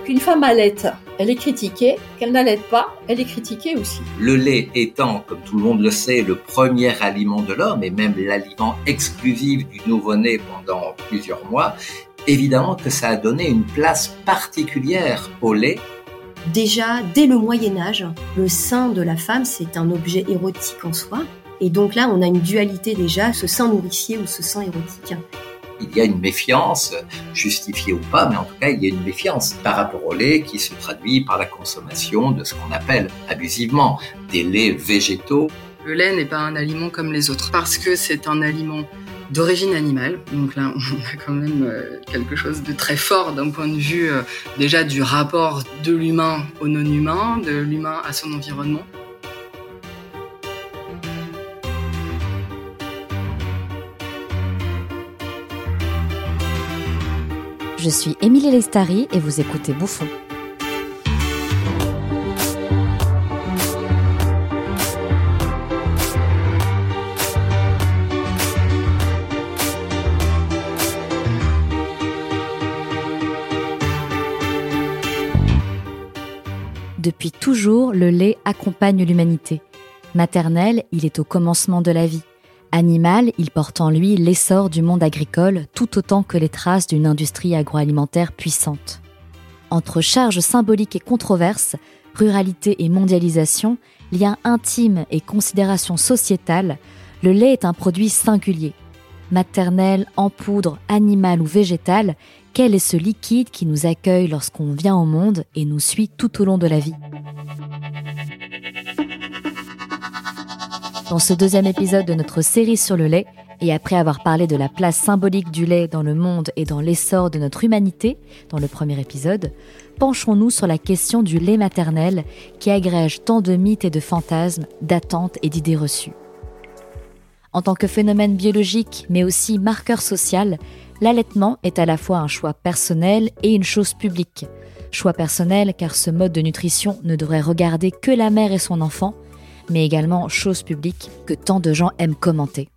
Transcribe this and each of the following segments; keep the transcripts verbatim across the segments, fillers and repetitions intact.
Qu'une femme allaite, elle est critiquée, qu'elle n'allaite pas, elle est critiquée aussi. Le lait étant, comme tout le monde le sait, le premier aliment de l'homme et même l'aliment exclusif du nouveau-né pendant plusieurs mois, évidemment que ça a donné une place particulière au lait. Déjà, dès le Moyen-Âge, le sein de la femme, c'est un objet érotique en soi. Et donc là, on a une dualité déjà, ce sein nourricier ou ce sein érotique. Il y a une méfiance, justifiée ou pas, mais en tout cas, il y a une méfiance par rapport au lait qui se traduit par la consommation de ce qu'on appelle abusivement des laits végétaux. Le lait n'est pas un aliment comme les autres parce que c'est un aliment d'origine animale. Donc là, on a quand même quelque chose de très fort d'un point de vue déjà du rapport de l'humain au non-humain, de l'humain à son environnement. Je suis Émilie Lestari et vous écoutez Bouffon. Depuis toujours, le lait accompagne l'humanité. Maternel, il est au commencement de la vie. Animal, il porte en lui l'essor du monde agricole tout autant que les traces d'une industrie agroalimentaire puissante. Entre charges symboliques et controverses, ruralité et mondialisation, liens intimes et considérations sociétales, le lait est un produit singulier. Maternel, en poudre, animal ou végétal, quel est ce liquide qui nous accueille lorsqu'on vient au monde et nous suit tout au long de la vie ? Dans ce deuxième épisode de notre série sur le lait, et après avoir parlé de la place symbolique du lait dans le monde et dans l'essor de notre humanité, dans le premier épisode, penchons-nous sur la question du lait maternel qui agrège tant de mythes et de fantasmes, d'attentes et d'idées reçues. En tant que phénomène biologique, mais aussi marqueur social, l'allaitement est à la fois un choix personnel et une chose publique. Choix personnel car ce mode de nutrition ne devrait regarder que la mère et son enfant, mais également chose publique que tant de gens aiment commenter.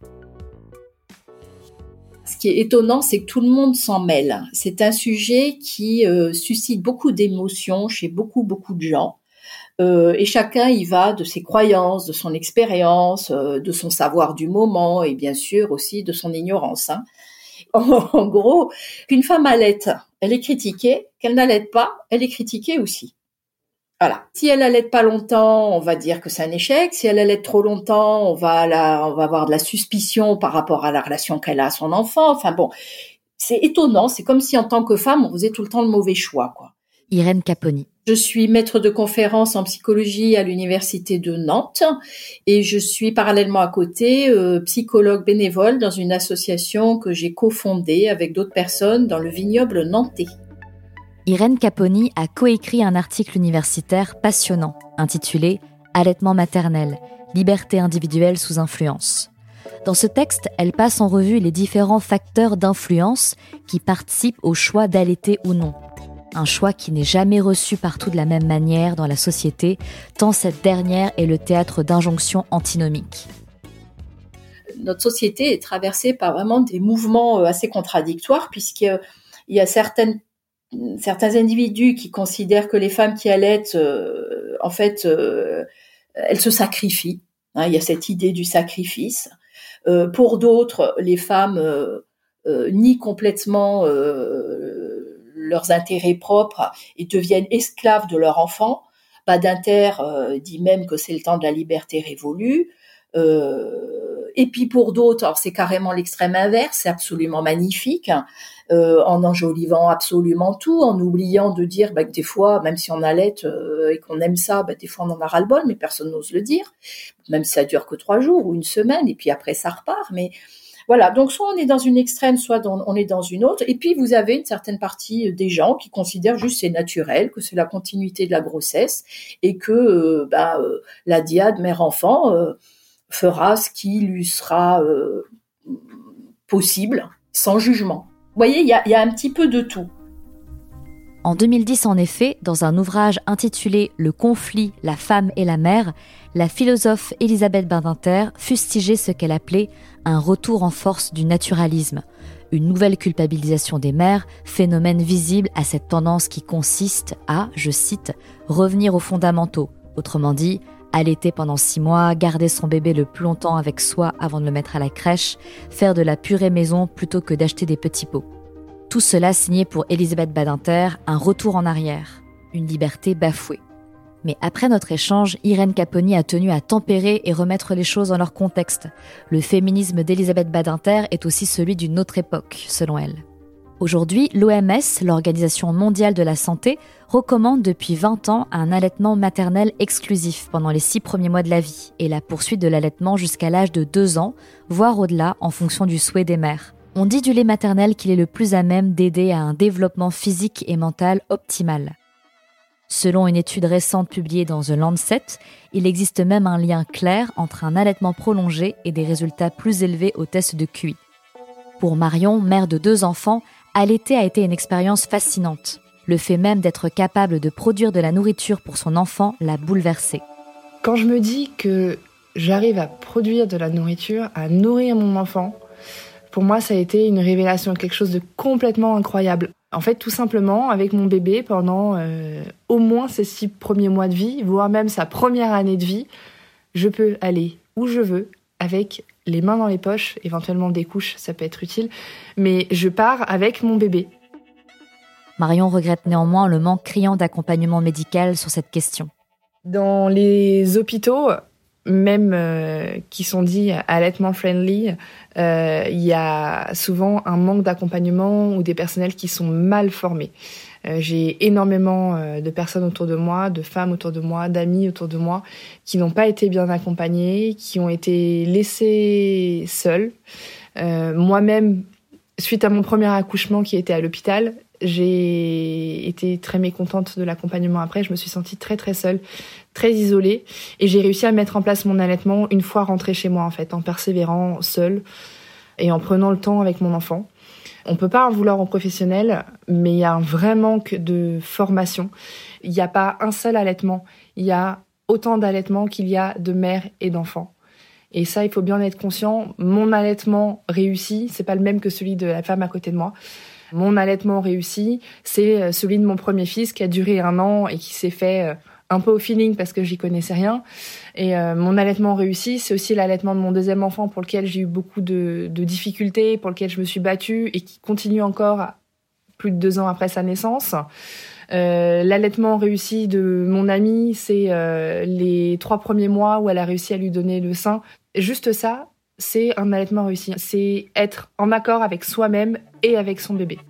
Ce qui est étonnant, c'est que tout le monde s'en mêle. C'est un sujet qui euh, suscite beaucoup d'émotions chez beaucoup, beaucoup de gens. Euh, et chacun y va de ses croyances, de son expérience, euh, de son savoir du moment et bien sûr aussi de son ignorance. Hein. En, en gros, qu'une femme allaite, elle est critiquée, qu'elle n'allaite pas, elle est critiquée aussi. Voilà. Si elle allaite pas longtemps, on va dire que c'est un échec. Si elle allaite trop longtemps, on va la, on va avoir de la suspicion par rapport à la relation qu'elle a à son enfant. Enfin bon, c'est étonnant. C'est comme si en tant que femme, on faisait tout le temps le mauvais choix, quoi. Irène Caponi. Je suis maître de conférences en psychologie à l'université de Nantes et je suis parallèlement à côté euh, psychologue bénévole dans une association que j'ai cofondée avec d'autres personnes dans le vignoble nantais. Irène Caponi a coécrit un article universitaire passionnant, intitulé « Allaitement maternel, liberté individuelle sous influence ». Dans ce texte, elle passe en revue les différents facteurs d'influence qui participent au choix d'allaiter ou non. Un choix qui n'est jamais reçu partout de la même manière dans la société, tant cette dernière est le théâtre d'injonctions antinomiques. Notre société est traversée par vraiment des mouvements assez contradictoires puisqu'il y a certaines certains individus qui considèrent que les femmes qui allaitent, euh, en fait, euh, elles se sacrifient. Hein, il y a cette idée du sacrifice. Euh, pour d'autres, les femmes euh, euh, nient complètement euh, leurs intérêts propres et deviennent esclaves de leur enfant. Badinter euh, dit même que c'est le temps de la liberté révolue. Euh, et puis pour d'autres, alors c'est carrément l'extrême inverse, c'est absolument magnifique, hein, euh, en enjolivant absolument tout, en oubliant de dire bah, que des fois, même si on allaite euh, et qu'on aime ça, bah, des fois on en a ras-le-bol, mais personne n'ose le dire, même si ça dure que trois jours ou une semaine, et puis après ça repart. Mais voilà, donc soit on est dans une extrême, soit dans, on est dans une autre, et puis vous avez une certaine partie des gens qui considèrent juste que c'est naturel, que c'est la continuité de la grossesse, et que euh, bah, euh, la dyade mère-enfant euh, fera ce qui lui sera euh, possible, sans jugement. Vous voyez, il y a, y a un petit peu de tout. En deux mille dix, en effet, dans un ouvrage intitulé « Le conflit, la femme et la mère », la philosophe Elisabeth Badinter fustigeait ce qu'elle appelait « un retour en force du naturalisme », une nouvelle culpabilisation des mères, phénomène visible à cette tendance qui consiste à, je cite, « revenir aux fondamentaux », autrement dit, allaiter pendant six mois, garder son bébé le plus longtemps avec soi avant de le mettre à la crèche, faire de la purée maison plutôt que d'acheter des petits pots. Tout cela signé pour Elisabeth Badinter, un retour en arrière, une liberté bafouée. Mais après notre échange, Irène Caponi a tenu à tempérer et remettre les choses dans leur contexte. Le féminisme d'Elisabeth Badinter est aussi celui d'une autre époque, selon elle. Aujourd'hui, l'O M S, l'Organisation mondiale de la santé, recommande depuis vingt ans un allaitement maternel exclusif pendant les six premiers mois de la vie et la poursuite de l'allaitement jusqu'à l'âge de deux ans, voire au-delà en fonction du souhait des mères. On dit du lait maternel qu'il est le plus à même d'aider à un développement physique et mental optimal. Selon une étude récente publiée dans The Lancet, il existe même un lien clair entre un allaitement prolongé et des résultats plus élevés au test de Q I. Pour Marion, mère de deux enfants, allaiter a été une expérience fascinante. Le fait même d'être capable de produire de la nourriture pour son enfant l'a bouleversée. Quand je me dis que j'arrive à produire de la nourriture, à nourrir mon enfant, pour moi, ça a été une révélation, quelque chose de complètement incroyable. En fait, tout simplement, avec mon bébé, pendant euh, au moins ses six premiers mois de vie, voire même sa première année de vie, je peux aller où je veux, avec les mains dans les poches, éventuellement des couches, ça peut être utile, mais je pars avec mon bébé. Marion regrette néanmoins le manque criant d'accompagnement médical sur cette question. Dans les hôpitaux, même euh, qui sont dits allaitement friendly, euh, il y a souvent un manque d'accompagnement ou des personnels qui sont mal formés. Euh, j'ai énormément euh, de personnes autour de moi, de femmes autour de moi, d'amis autour de moi, qui n'ont pas été bien accompagnées, qui ont été laissées seules. Euh, moi-même, suite à mon premier accouchement qui était à l'hôpital, j'ai été très mécontente de l'accompagnement après. Je me suis sentie très très seule, très isolée. Et j'ai réussi à mettre en place mon allaitement une fois rentrée chez moi, en fait, en persévérant seule et en prenant le temps avec mon enfant. On peut pas en vouloir aux professionnels, mais il y a un vrai manque de formation. Il n'y a pas un seul allaitement. Il y a autant d'allaitements qu'il y a de mères et d'enfants. Et ça, il faut bien être conscient. Mon allaitement réussi, c'est pas le même que celui de la femme à côté de moi. Mon allaitement réussi, c'est celui de mon premier fils qui a duré un an et qui s'est fait un peu au feeling parce que j'y connaissais rien. Et euh, mon allaitement réussi, c'est aussi l'allaitement de mon deuxième enfant pour lequel j'ai eu beaucoup de, de difficultés, pour lequel je me suis battue et qui continue encore plus de deux ans après sa naissance. Euh, l'allaitement réussi de mon amie, c'est euh, les trois premiers mois où elle a réussi à lui donner le sein. Juste ça, c'est un allaitement réussi. C'est être en accord avec soi-même et avec son bébé.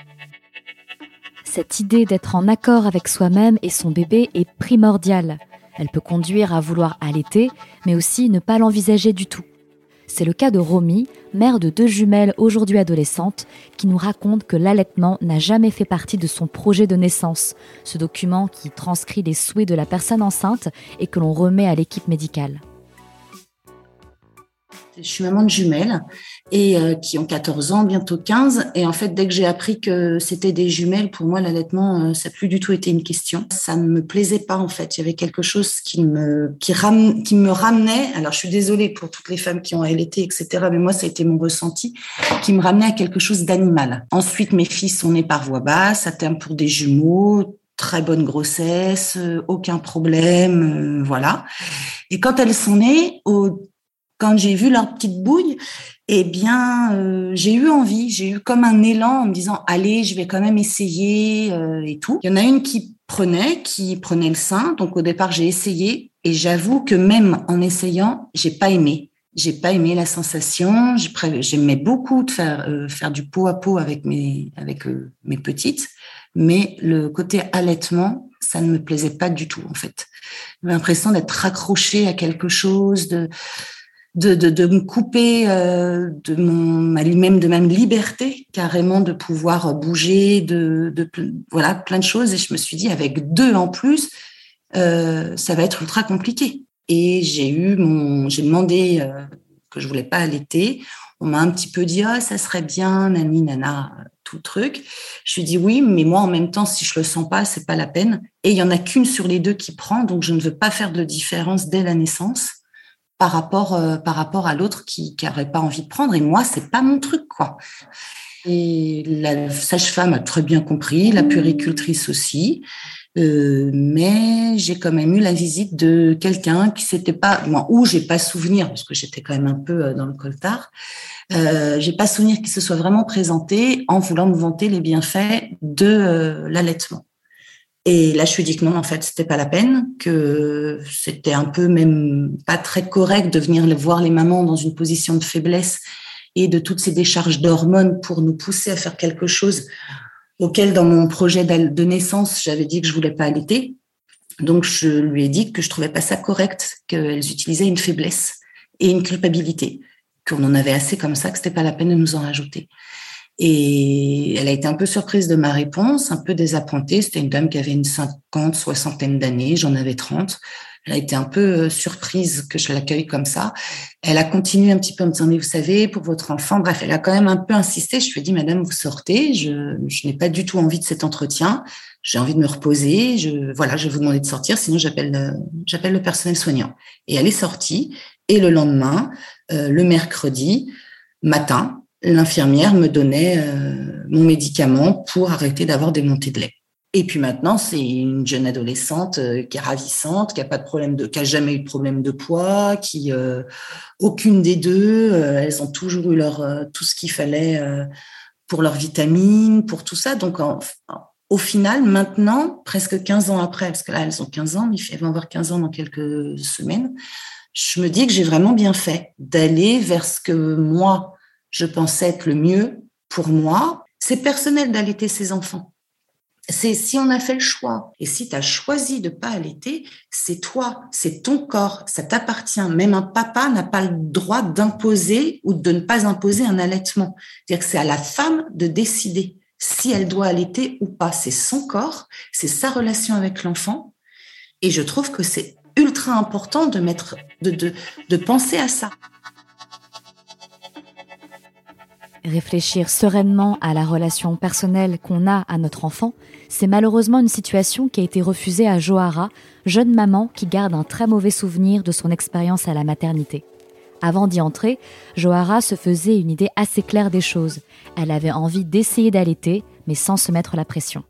Cette idée d'être en accord avec soi-même et son bébé est primordiale. Elle peut conduire à vouloir allaiter, mais aussi ne pas l'envisager du tout. C'est le cas de Romy, mère de deux jumelles aujourd'hui adolescentes, qui nous raconte que l'allaitement n'a jamais fait partie de son projet de naissance, ce document qui transcrit les souhaits de la personne enceinte et que l'on remet à l'équipe médicale. Je suis maman de jumelles et euh, qui ont quatorze ans, bientôt quinze. Et en fait, dès que j'ai appris que c'était des jumelles, pour moi, l'allaitement, euh, ça n'a plus du tout été une question. Ça ne me plaisait pas, en fait. Il y avait quelque chose qui me, qui ram, qui me ramenait. Alors, je suis désolée pour toutes les femmes qui ont allaité, et cetera. Mais moi, ça a été mon ressenti, qui me ramenait à quelque chose d'animal. Ensuite, mes filles sont nées par voie basse, à terme pour des jumeaux. Très bonne grossesse, euh, aucun problème, euh, voilà. Et quand elles sont nées, au Quand j'ai vu leur petite bouille, eh bien, euh, j'ai eu envie, j'ai eu comme un élan en me disant, allez, je vais quand même essayer euh, et tout. Il y en a une qui prenait, qui prenait le sein. Donc, au départ, j'ai essayé et j'avoue que même en essayant, j'ai pas aimé. J'ai pas aimé la sensation. J'aimais beaucoup de faire, euh, faire du pot à pot avec mes, avec euh, mes petites. Mais le côté allaitement, ça ne me plaisait pas du tout, en fait. J'avais l'impression d'être raccrochée à quelque chose, de... De, de, de me couper euh, de mon, même de ma liberté, carrément de pouvoir bouger, de, de, voilà, plein de choses. Et je me suis dit, avec deux en plus, euh, ça va être ultra compliqué. Et j'ai eu mon, j'ai demandé euh, que je voulais pas allaiter. On m'a un petit peu dit, ah, oh, ça serait bien, nani, nana. tout le truc. Je lui dis oui, mais moi, en même temps, si je le sens pas, c'est pas la peine. Et il y en a qu'une sur les deux qui prend, donc je ne veux pas faire de différence dès la naissance par rapport, euh, par rapport à l'autre qui n'aurait pas envie de prendre. Et moi, c'est pas mon truc, quoi. Et la sage-femme a très bien compris, la puéricultrice aussi. Euh, mais j'ai quand même eu la visite de quelqu'un qui s'était pas, moi, où j'ai pas souvenir, parce que j'étais quand même un peu dans le coltard, euh, j'ai pas souvenir qu'il se soit vraiment présenté en voulant me vanter les bienfaits de euh, l'allaitement. Et là, je lui ai dit que non, en fait, c'était pas la peine, que c'était un peu même pas très correct de venir voir les mamans dans une position de faiblesse et de toutes ces décharges d'hormones pour nous pousser à faire quelque chose auquel, dans mon projet de naissance, j'avais dit que je voulais pas allaiter. Donc, je lui ai dit que je trouvais pas ça correct, qu'elles utilisaient une faiblesse et une culpabilité, qu'on en avait assez comme ça, que c'était pas la peine de nous en rajouter. Et elle a été un peu surprise de ma réponse, un peu désappointée. C'était une dame qui avait une cinquante, soixantaine d'années, j'en avais trente. Elle a été un peu surprise que je l'accueille comme ça. Elle a continué un petit peu en me disant, mais vous savez, pour votre enfant, bref, elle a quand même un peu insisté. Je lui ai dit, madame, vous sortez, je, je n'ai pas du tout envie de cet entretien. J'ai envie de me reposer. Je, voilà, je vais vous demander de sortir, sinon j'appelle, j'appelle le personnel soignant. Et elle est sortie. Et le lendemain, euh, le mercredi matin, l'infirmière me donnait euh, mon médicament pour arrêter d'avoir des montées de lait. Et puis maintenant, c'est une jeune adolescente euh, qui est ravissante, qui a pas de problème de, qui a jamais eu de problème de poids, qui euh, aucune des deux, euh, elles ont toujours eu leur euh, tout ce qu'il fallait euh, pour leurs vitamines, pour tout ça. Donc en, au final, maintenant, presque quinze ans après, parce que là elles ont quinze ans, elles vont avoir quinze ans dans quelques semaines, je me dis que j'ai vraiment bien fait d'aller vers ce que moi je pensais être le mieux pour moi. C'est personnel d'allaiter ses enfants. C'est si on a fait le choix et si tu as choisi de pas allaiter, c'est toi, c'est ton corps, ça t'appartient. Même un papa n'a pas le droit d'imposer ou de ne pas imposer un allaitement. C'est-à-dire que c'est à la femme de décider si elle doit allaiter ou pas. C'est son corps, c'est sa relation avec l'enfant. Et je trouve que c'est ultra important de mettre, de, de, de penser à ça. Réfléchir sereinement à la relation personnelle qu'on a à notre enfant, c'est malheureusement une situation qui a été refusée à Johara, jeune maman qui garde un très mauvais souvenir de son expérience à la maternité. Avant d'y entrer, Johara se faisait une idée assez claire des choses. Elle avait envie d'essayer d'allaiter, mais sans se mettre la pression.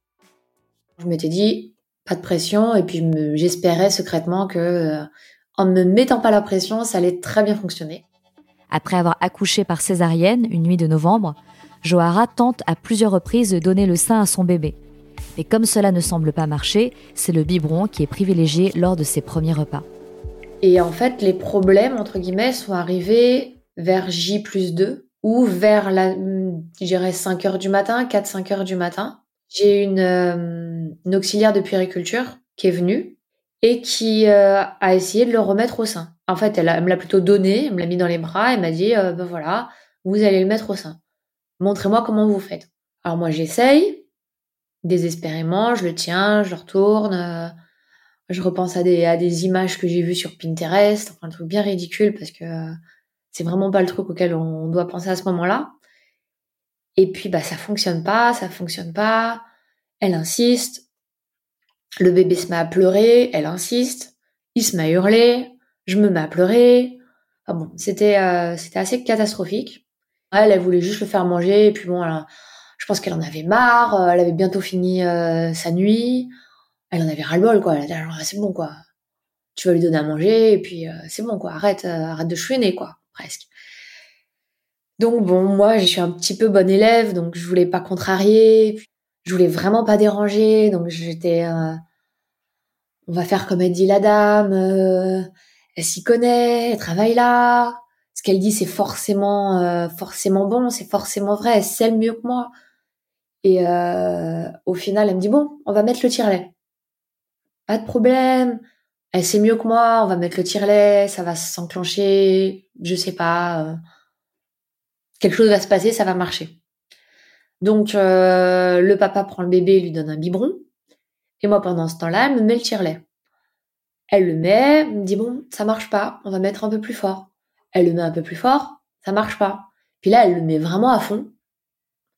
Je m'étais dit, pas de pression, et puis je me, j'espérais secrètement que, euh, en ne me mettant pas la pression, ça allait très bien fonctionner. Après avoir accouché par césarienne une nuit de novembre, Johara tente à plusieurs reprises de donner le sein à son bébé. Mais comme cela ne semble pas marcher, c'est le biberon qui est privilégié lors de ses premiers repas. Et en fait, les problèmes, entre guillemets, sont arrivés vers J plus deux ou vers, la, je dirais, cinq heures du matin, quatre à cinq heures du matin. J'ai une, euh, une auxiliaire de puériculture qui est venue et qui euh, a essayé de le remettre au sein. En fait, elle, a, elle me l'a plutôt donné, elle me l'a mis dans les bras, elle m'a dit, euh, ben voilà, vous allez le mettre au sein. Montrez-moi comment vous faites. Alors moi, j'essaye, désespérément, je le tiens, je le retourne, euh, je repense à des, à des images que j'ai vues sur Pinterest, enfin un truc bien ridicule parce que euh, c'est vraiment pas le truc auquel on doit penser à ce moment-là. Et puis, bah, ça fonctionne pas, ça fonctionne pas, elle insiste, le bébé se met à pleurer, elle insiste, il se met à hurler, je me mets à pleurer. Ah bon, c'était, euh, c'était assez catastrophique. Elle, elle voulait juste le faire manger, et puis bon, elle, je pense qu'elle en avait marre, elle avait bientôt fini euh, sa nuit, elle en avait ras-le-bol, quoi. Elle était genre, c'est bon, quoi. Tu vas lui donner à manger, et puis euh, c'est bon, quoi. Arrête, euh, arrête de chouiner, quoi, presque. Donc bon, moi, je suis un petit peu bonne élève, donc je voulais pas contrarier, je voulais vraiment pas déranger, donc j'étais... Euh, on va faire comme elle dit la dame, euh, elle s'y connaît, elle travaille là, ce qu'elle dit c'est forcément euh, forcément bon, c'est forcément vrai, elle sait le mieux que moi. Et euh, au final, elle me dit bon, on va mettre le tire-lait. Pas de problème, elle sait mieux que moi, on va mettre le tire-lait, ça va s'enclencher, je sais pas, euh, quelque chose va se passer, ça va marcher. Donc euh, le papa prend le bébé, lui donne un biberon. Et moi, pendant ce temps-là, elle me met le tire-lait. Elle le met, elle me dit, bon, ça marche pas, on va mettre un peu plus fort. Elle le met un peu plus fort, ça marche pas. Puis là, elle le met vraiment à fond.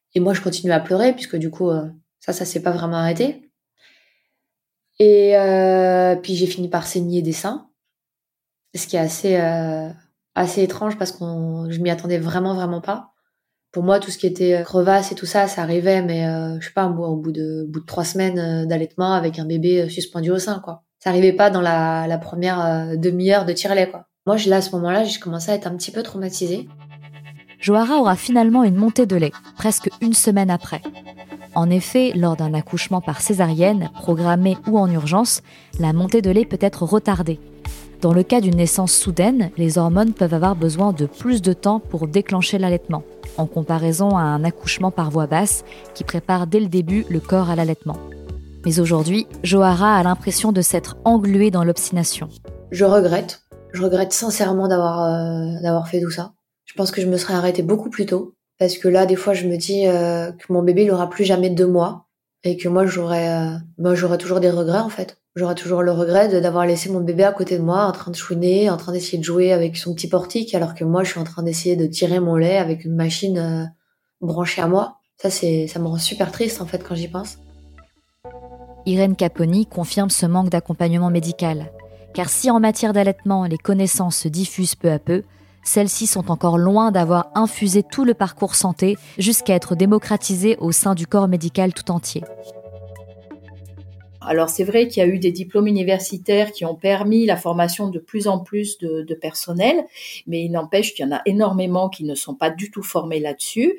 Et moi, je continuais à pleurer puisque du coup, euh, ça, ça s'est pas vraiment arrêté. Et euh, puis j'ai fini par saigner des seins, ce qui est assez euh, assez étrange parce que je m'y attendais vraiment vraiment pas. Pour moi, tout ce qui était crevasse et tout ça, ça arrivait, mais euh, je sais pas, moi, au bout de au bout de trois semaines d'allaitement avec un bébé suspendu au sein, quoi. Ça arrivait pas dans la la première euh, demi-heure de tire-lait, quoi. Moi, je, là, à ce moment-là, j'ai commencé à être un petit peu traumatisée. Johara aura finalement une montée de lait, presque une semaine après. En effet, lors d'un accouchement par césarienne, programmé ou en urgence, la montée de lait peut être retardée. Dans le cas d'une naissance soudaine, les hormones peuvent avoir besoin de plus de temps pour déclencher l'allaitement, en comparaison à un accouchement par voie basse qui prépare dès le début le corps à l'allaitement. Mais aujourd'hui, Johara a l'impression de s'être engluée dans l'obstination. Je regrette. Je regrette sincèrement d'avoir, euh, d'avoir fait tout ça. Je pense que je me serais arrêtée beaucoup plus tôt. Parce que là, des fois, je me dis euh, que mon bébé, il aura plus jamais deux mois. Et que moi, j'aurais, euh, moi, j'aurais toujours des regrets, en fait. J'aurais toujours le regret de, d'avoir laissé mon bébé à côté de moi, en train de chouiner, en train d'essayer de jouer avec son petit portique, alors que moi, je suis en train d'essayer de tirer mon lait avec une machine euh, branchée à moi. Ça, c'est, ça me rend super triste, en fait, quand j'y pense. Irène Caponi confirme ce manque d'accompagnement médical. Car si en matière d'allaitement, les connaissances se diffusent peu à peu, celles-ci sont encore loin d'avoir infusé tout le parcours santé jusqu'à être démocratisées au sein du corps médical tout entier. Alors c'est vrai qu'il y a eu des diplômes universitaires qui ont permis la formation de plus en plus de, de personnel, mais il n'empêche qu'il y en a énormément qui ne sont pas du tout formés là-dessus.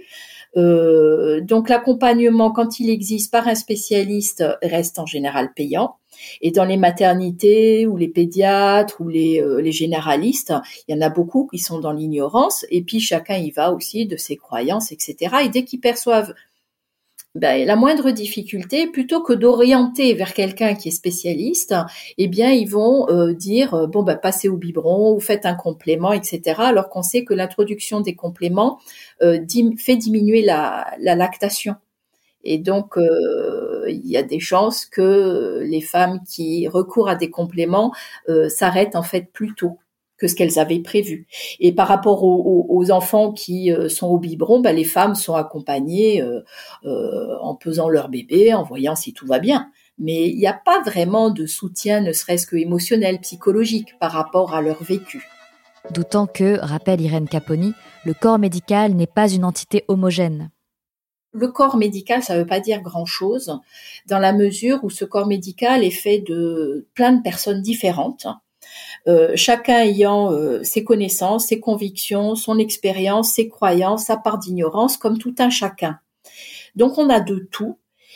Euh, donc l'accompagnement, quand il existe par un spécialiste, reste en général payant. Et dans les maternités ou les pédiatres ou les, euh, les généralistes, il y en a beaucoup qui sont dans l'ignorance. Et puis chacun y va aussi de ses croyances, et cetera. Et dès qu'ils perçoivent ben, la moindre difficulté, plutôt que d'orienter vers quelqu'un qui est spécialiste, eh bien ils vont euh, dire bon ben passez au biberon ou faites un complément, et cetera. Alors qu'on sait que l'introduction des compléments euh, dim- fait diminuer la, la lactation. Et donc, euh, il y a des chances que les femmes qui recourent à des compléments euh, s'arrêtent en fait plus tôt que ce qu'elles avaient prévu. Et par rapport aux, aux enfants qui euh, sont au biberon, ben, les femmes sont accompagnées euh, euh, en pesant leur bébé, en voyant si tout va bien. Mais il n'y a pas vraiment de soutien, ne serait-ce que émotionnel, psychologique, par rapport à leur vécu. D'autant que, rappelle Irène Caponi, le corps médical n'est pas une entité homogène. Le corps médical, ça ne veut pas dire grand-chose, dans la mesure où ce corps médical est fait de plein de personnes différentes, euh, chacun ayant euh, ses connaissances, ses convictions, son expérience, ses croyances, sa part d'ignorance, comme tout un chacun. Donc on a de tout,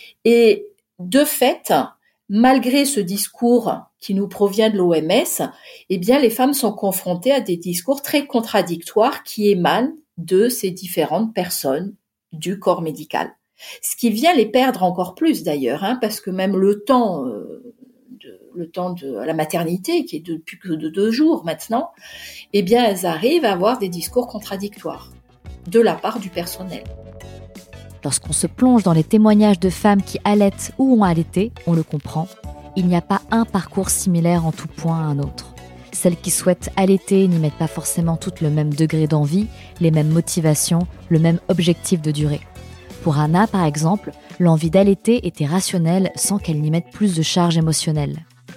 et de fait, malgré ce discours qui nous provient de l'O M S, eh bien les femmes sont confrontées à des discours très contradictoires qui émanent de ces différentes personnes du corps médical. Ce qui vient les perdre encore plus d'ailleurs, hein, parce que même le temps, euh, de, le temps de la maternité, qui est depuis que de deux jours maintenant, eh bien elles arrivent à avoir des discours contradictoires de la part du personnel. Lorsqu'on se plonge dans les témoignages de femmes qui allaitent ou ont allaité, on le comprend, il n'y a pas un parcours similaire en tout point à un autre. Celles qui souhaitent allaiter n'y mettent pas forcément toutes le même degré d'envie, les mêmes motivations, le même objectif de durée. Pour Anna, par exemple, l'envie d'allaiter était rationnelle sans qu'elle n'y mette plus de charge émotionnelle.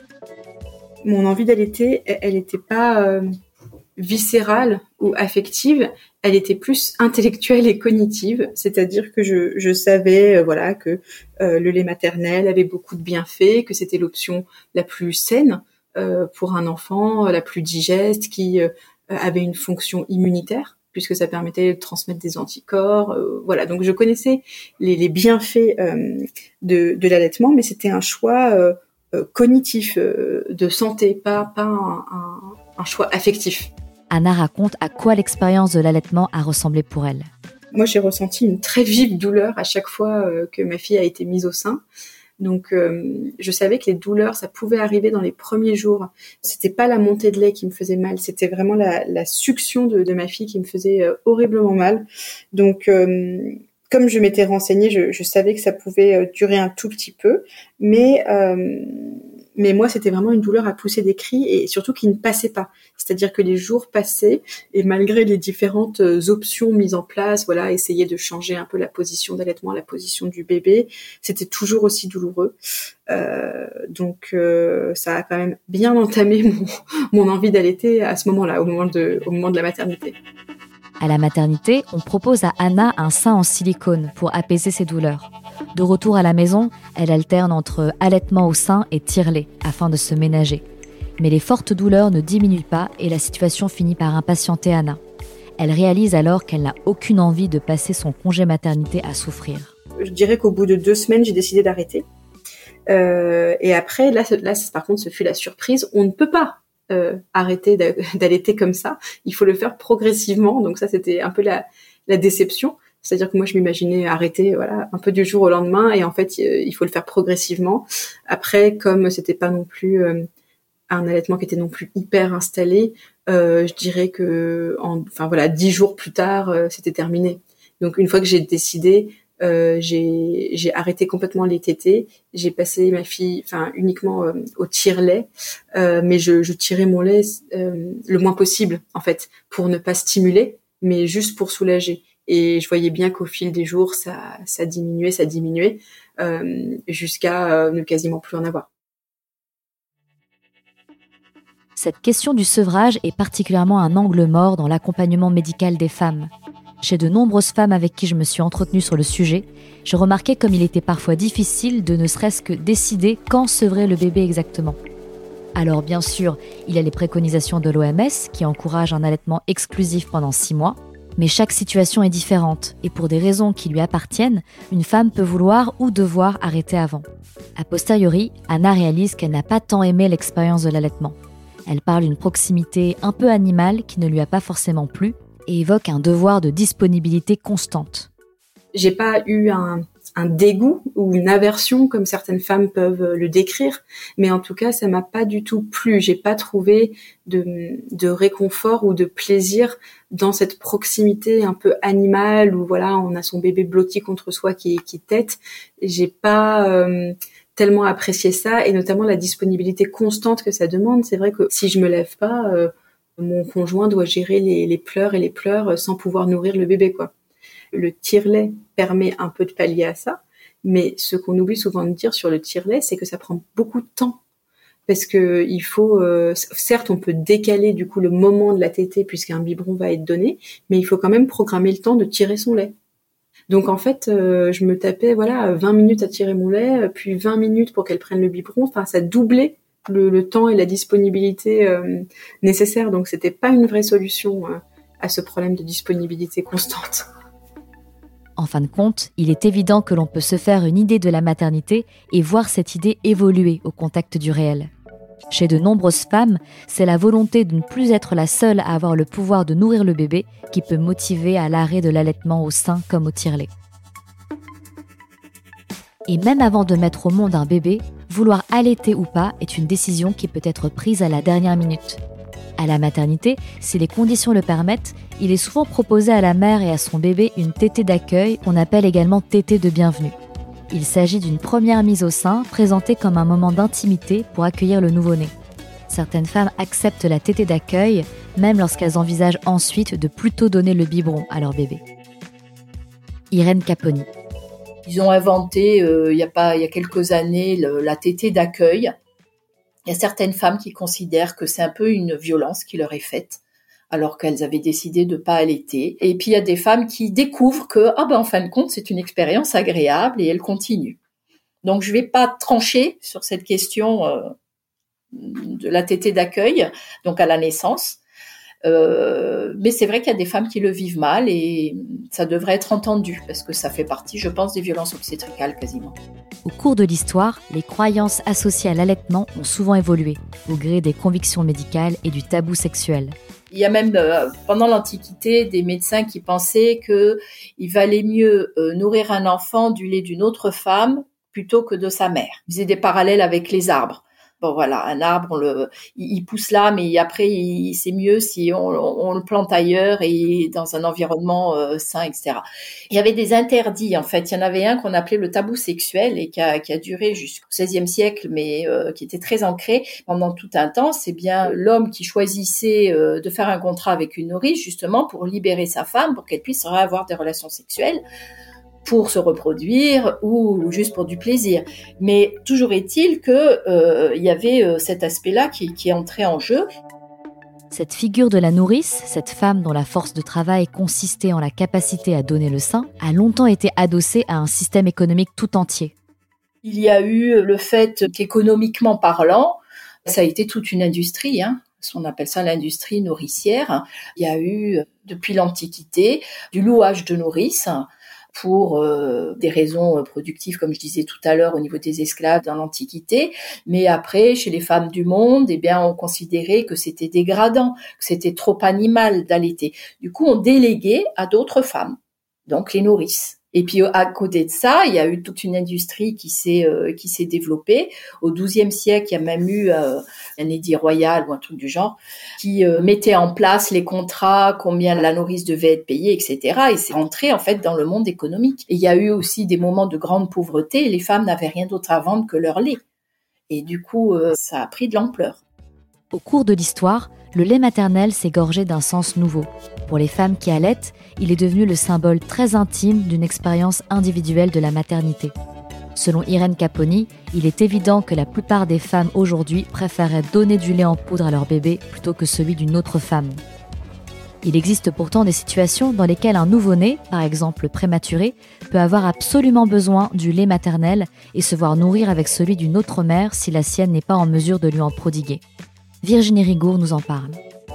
Mon envie d'allaiter, elle n'était pas euh, viscérale ou affective, elle était plus intellectuelle et cognitive, c'est-à-dire que je, je savais euh, voilà, que euh, le lait maternel avait beaucoup de bienfaits, que c'était l'option la plus saine euh, pour un enfant, la plus digeste, qui euh, avait une fonction immunitaire, puisque ça permettait de transmettre des anticorps. Euh, voilà, donc je connaissais les, les bienfaits euh, de, de l'allaitement, mais c'était un choix euh, euh, cognitif, euh, de santé, pas, pas un, un, un choix affectif. Anna raconte à quoi l'expérience de l'allaitement a ressemblé pour elle. Moi, j'ai ressenti une très vive douleur à chaque fois euh, que ma fille a été mise au sein. Donc, euh, je savais que les douleurs, ça pouvait arriver dans les premiers jours. C'était pas la montée de lait qui me faisait mal, c'était vraiment la, la succion de, de ma fille qui me faisait euh, horriblement mal. Donc, euh, comme je m'étais renseignée, je, je savais que ça pouvait euh, durer un tout petit peu, mais euh, Mais moi, c'était vraiment une douleur à pousser des cris et surtout qui ne passait pas. C'est-à-dire que les jours passaient et malgré les différentes options mises en place, voilà, essayer de changer un peu la position d'allaitement, la position du bébé, c'était toujours aussi douloureux. Euh, donc, euh, ça a quand même bien entamé mon, mon envie d'allaiter à ce moment-là, au moment de, au moment de la maternité. À la maternité, on propose à Anna un sein en silicone pour apaiser ses douleurs. De retour à la maison, elle alterne entre allaitement au sein et tire-lait afin de se ménager. Mais les fortes douleurs ne diminuent pas et la situation finit par impatienter Anna. Elle réalise alors qu'elle n'a aucune envie de passer son congé maternité à souffrir. Je dirais qu'au bout de deux semaines, j'ai décidé d'arrêter. Euh, et après, là, là, par contre, ce fut la surprise. On ne peut pas euh, arrêter d'allaiter comme ça. Il faut le faire progressivement. Donc ça, c'était un peu la, la déception. C'est-à-dire que moi, je m'imaginais arrêter, voilà, un peu du jour au lendemain, et en fait, il faut le faire progressivement. Après, comme c'était pas non plus euh, un allaitement qui était non plus hyper installé, euh, je dirais que, en, enfin voilà, dix jours plus tard, euh, c'était terminé. Donc, une fois que j'ai décidé, euh, j'ai, j'ai arrêté complètement les tétés. J'ai passé ma fille, enfin uniquement euh, au tire-lait, euh, mais je, je tirais mon lait euh, le moins possible, en fait, pour ne pas stimuler, mais juste pour soulager. Et je voyais bien qu'au fil des jours, ça, ça diminuait, ça diminuait, euh, jusqu'à euh, ne quasiment plus en avoir. Cette question du sevrage est particulièrement un angle mort dans l'accompagnement médical des femmes. Chez de nombreuses femmes avec qui je me suis entretenue sur le sujet, j'ai remarqué comme il était parfois difficile de ne serait-ce que décider quand sevrer le bébé exactement. Alors bien sûr, il y a les préconisations de l'O M S qui encouragent un allaitement exclusif pendant six mois, mais chaque situation est différente et pour des raisons qui lui appartiennent, une femme peut vouloir ou devoir arrêter avant. A posteriori, Anna réalise qu'elle n'a pas tant aimé l'expérience de l'allaitement. Elle parle d'une proximité un peu animale qui ne lui a pas forcément plu et évoque un devoir de disponibilité constante. J'ai pas eu un, un dégoût ou une aversion comme certaines femmes peuvent le décrire, mais en tout cas, ça m'a pas du tout plu. J'ai pas trouvé de, de réconfort ou de plaisir dans cette proximité un peu animale où voilà, on a son bébé blotti contre soi qui, qui tète. J'ai pas euh, tellement apprécié ça et notamment la disponibilité constante que ça demande. C'est vrai que si je me lève pas, euh, mon conjoint doit gérer les, les pleurs et les pleurs sans pouvoir nourrir le bébé, quoi. Le tire-lait permet un peu de pallier à ça, mais ce qu'on oublie souvent de dire sur le tire-lait, c'est que ça prend beaucoup de temps. Parce que il faut, euh, certes, on peut décaler du coup le moment de la tétée puisqu'un biberon va être donné, mais il faut quand même programmer le temps de tirer son lait. Donc en fait, euh, je me tapais voilà vingt minutes à tirer mon lait, puis vingt minutes pour qu'elle prenne le biberon. Enfin, ça doublait le, le temps et la disponibilité euh, nécessaire. Donc c'était pas une vraie solution euh, à ce problème de disponibilité constante. En fin de compte, il est évident que l'on peut se faire une idée de la maternité et voir cette idée évoluer au contact du réel. Chez de nombreuses femmes, c'est la volonté de ne plus être la seule à avoir le pouvoir de nourrir le bébé qui peut motiver à l'arrêt de l'allaitement au sein comme au tire-lait. Et même avant de mettre au monde un bébé, vouloir allaiter ou pas est une décision qui peut être prise à la dernière minute. À la maternité, si les conditions le permettent, il est souvent proposé à la mère et à son bébé une tétée d'accueil qu'on appelle également tétée de bienvenue. Il s'agit d'une première mise au sein présentée comme un moment d'intimité pour accueillir le nouveau-né. Certaines femmes acceptent la tétée d'accueil, même lorsqu'elles envisagent ensuite de plutôt donner le biberon à leur bébé. Irène Caponi. Ils ont inventé, euh, il y a pas, il y a quelques années, le, la tétée d'accueil. Il y a certaines femmes qui considèrent que c'est un peu une violence qui leur est faite, alors qu'elles avaient décidé de pas allaiter. Et puis il y a des femmes qui découvrent que, ah ben en fin de compte, c'est une expérience agréable et elles continuent. Donc je vais pas trancher sur cette question euh, de la tétée d'accueil, donc à la naissance. Euh, mais c'est vrai qu'il y a des femmes qui le vivent mal et ça devrait être entendu parce que ça fait partie, je pense, des violences obstétricales quasiment. Au cours de l'histoire, les croyances associées à l'allaitement ont souvent évolué au gré des convictions médicales et du tabou sexuel. Il y a même, euh, pendant l'Antiquité, des médecins qui pensaient qu'il valait mieux euh, nourrir un enfant du lait d'une autre femme plutôt que de sa mère. Ils faisaient des parallèles avec les arbres. Bon voilà, un arbre, on le, il, il pousse là, mais après, il, c'est mieux si on, on, on le plante ailleurs et dans un environnement euh, sain, et cetera. Il y avait des interdits, en fait. Il y en avait un qu'on appelait le tabou sexuel et qui a, qui a duré jusqu'au seizième siècle, mais euh, qui était très ancré pendant tout un temps. C'est bien l'homme qui choisissait euh, de faire un contrat avec une nourrice, justement, pour libérer sa femme, pour qu'elle puisse avoir des relations sexuelles, pour se reproduire ou juste pour du plaisir. Mais toujours est-il que euh, il y avait euh, cet aspect-là qui, qui est entré en jeu. Cette figure de la nourrice, cette femme dont la force de travail consistait en la capacité à donner le sein, a longtemps été adossée à un système économique tout entier. Il y a eu le fait qu'économiquement parlant, ça a été toute une industrie, hein. On appelle ça l'industrie nourricière. Il y a eu, depuis l'Antiquité, du louage de nourrices, pour euh, des raisons productives, comme je disais tout à l'heure, au niveau des esclaves dans l'Antiquité. Mais après, chez les femmes du monde, eh bien, on considérait que c'était dégradant, que c'était trop animal d'allaiter. Du coup, on déléguait à d'autres femmes, donc les nourrices. Et puis, à côté de ça, il y a eu toute une industrie qui s'est euh, qui s'est développée. Au douzième siècle, il y a même eu euh, un édit royal ou un truc du genre qui euh, mettait en place les contrats, combien la nourrice devait être payée, et cetera. Et c'est rentré en fait dans le monde économique. Et il y a eu aussi des moments de grande pauvreté. Et les femmes n'avaient rien d'autre à vendre que leur lait. Et du coup, euh, ça a pris de l'ampleur. Au cours de l'histoire, le lait maternel s'est gorgé d'un sens nouveau. Pour les femmes qui allaitent, il est devenu le symbole très intime d'une expérience individuelle de la maternité. Selon Irène Caponi, il est évident que la plupart des femmes aujourd'hui préféraient donner du lait en poudre à leur bébé plutôt que celui d'une autre femme. Il existe pourtant des situations dans lesquelles un nouveau-né, par exemple prématuré, peut avoir absolument besoin du lait maternel et se voir nourrir avec celui d'une autre mère si la sienne n'est pas en mesure de lui en prodiguer. Virginie Rigour nous en parle.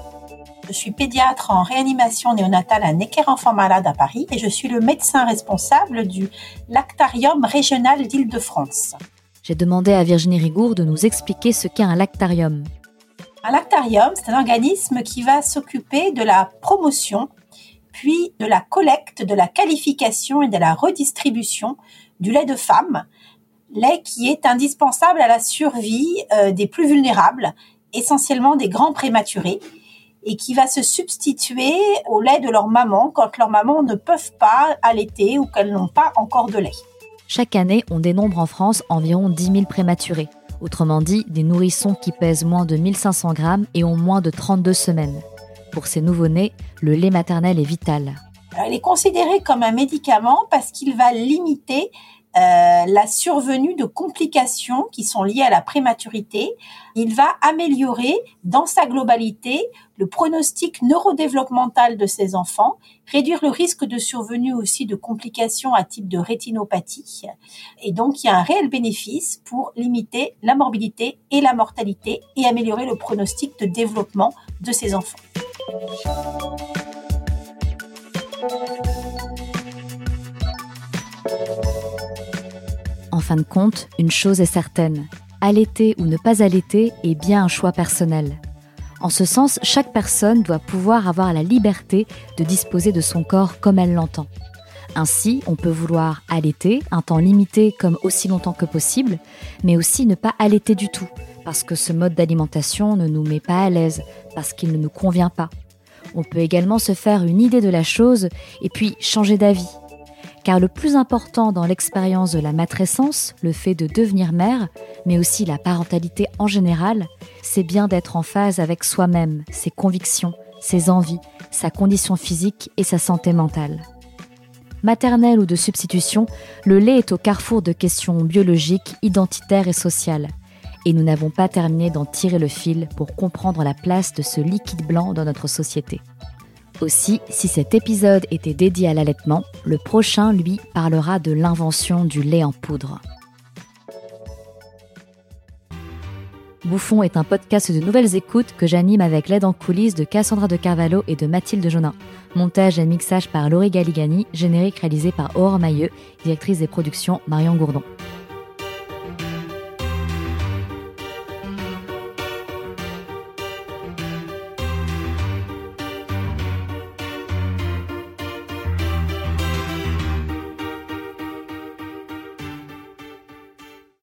Je suis pédiatre en réanimation néonatale à Necker Enfants Malades à Paris et je suis le médecin responsable du lactarium régional d'Île-de-France. J'ai demandé à Virginie Rigour de nous expliquer ce qu'est un lactarium. Un lactarium, c'est un organisme qui va s'occuper de la promotion, puis de la collecte, de la qualification et de la redistribution du lait de femme, lait qui est indispensable à la survie euh, des plus vulnérables, essentiellement des grands prématurés, et qui va se substituer au lait de leur maman quand leurs mamans ne peuvent pas allaiter ou qu'elles n'ont pas encore de lait. Chaque année, on dénombre en France environ dix mille prématurés. Autrement dit, des nourrissons qui pèsent moins de mille cinq cents grammes et ont moins de trente-deux semaines. Pour ces nouveau-nés, le lait maternel est vital. Alors, il est considéré comme un médicament parce qu'il va limiter Euh, la survenue de complications qui sont liées à la prématurité. Il va améliorer dans sa globalité le pronostic neurodéveloppemental de ces enfants, réduire le risque de survenue aussi de complications à type de rétinopathie. Et donc, il y a un réel bénéfice pour limiter la morbidité et la mortalité et améliorer le pronostic de développement de ces enfants. En fin de compte, une chose est certaine, allaiter ou ne pas allaiter est bien un choix personnel. En ce sens, chaque personne doit pouvoir avoir la liberté de disposer de son corps comme elle l'entend. Ainsi, on peut vouloir allaiter, un temps limité comme aussi longtemps que possible, mais aussi ne pas allaiter du tout, parce que ce mode d'alimentation ne nous met pas à l'aise, parce qu'il ne nous convient pas. On peut également se faire une idée de la chose et puis changer d'avis. Car le plus important dans l'expérience de la matrescence, le fait de devenir mère, mais aussi la parentalité en général, c'est bien d'être en phase avec soi-même, ses convictions, ses envies, sa condition physique et sa santé mentale. Maternelle ou de substitution, le lait est au carrefour de questions biologiques, identitaires et sociales. Et nous n'avons pas terminé d'en tirer le fil pour comprendre la place de ce liquide blanc dans notre société. Aussi, si cet épisode était dédié à l'allaitement, le prochain, lui, parlera de l'invention du lait en poudre. Bouffon est un podcast de nouvelles écoutes que j'anime avec l'aide en coulisses de Cassandra de Carvalho et de Mathilde Jonin. Montage et mixage par Laurie Galigani, générique réalisé par Aurore Mailleux, directrice des productions Marion Gourdon.